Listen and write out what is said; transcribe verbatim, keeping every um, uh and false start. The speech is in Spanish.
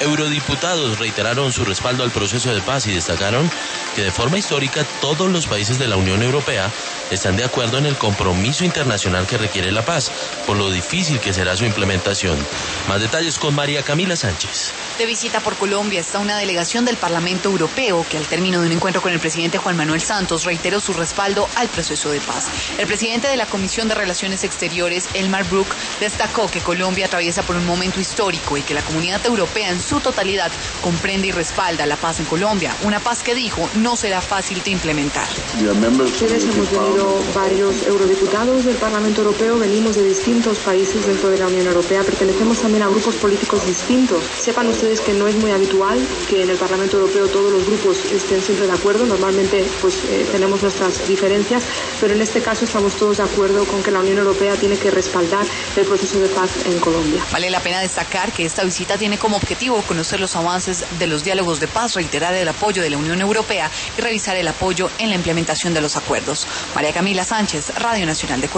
Eurodiputados reiteraron su respaldo al proceso de paz y destacaron que de forma histórica todos los países de la Unión Europea están de acuerdo en el compromiso internacional que requiere la paz, por lo difícil que será su implementación. Más detalles con María Camila Sánchez. De visita por Colombia está una delegación del Parlamento Europeo que al término de un encuentro con el presidente Juan Manuel Santos reiteró su respaldo al proceso de paz. El presidente de la Comisión de Relaciones Exteriores, Elmar Brok, destacó que Colombia atraviesa por un momento histórico y que la comunidad europea en su totalidad comprende y respalda la paz en Colombia, una paz que dijo no será fácil de implementar. Ustedes hemos venido varios eurodiputados del Parlamento Europeo, venimos de distintos países dentro de la Unión Europea, pertenecemos también a grupos políticos distintos. Sepan ustedes que no es muy habitual que en el Parlamento Europeo todos los grupos estén siempre de acuerdo, normalmente pues eh, tenemos nuestras diferencias, pero en este caso estamos todos de acuerdo con que la Unión Europea tiene que respaldar el proceso de paz en Colombia. Vale la pena destacar que esta visita tiene como objetivo conocer los avances de los diálogos de paz, reiterar el apoyo de la Unión Europea y revisar el apoyo en la implementación de los acuerdos. María Camila Sánchez, Radio Nacional de Colombia.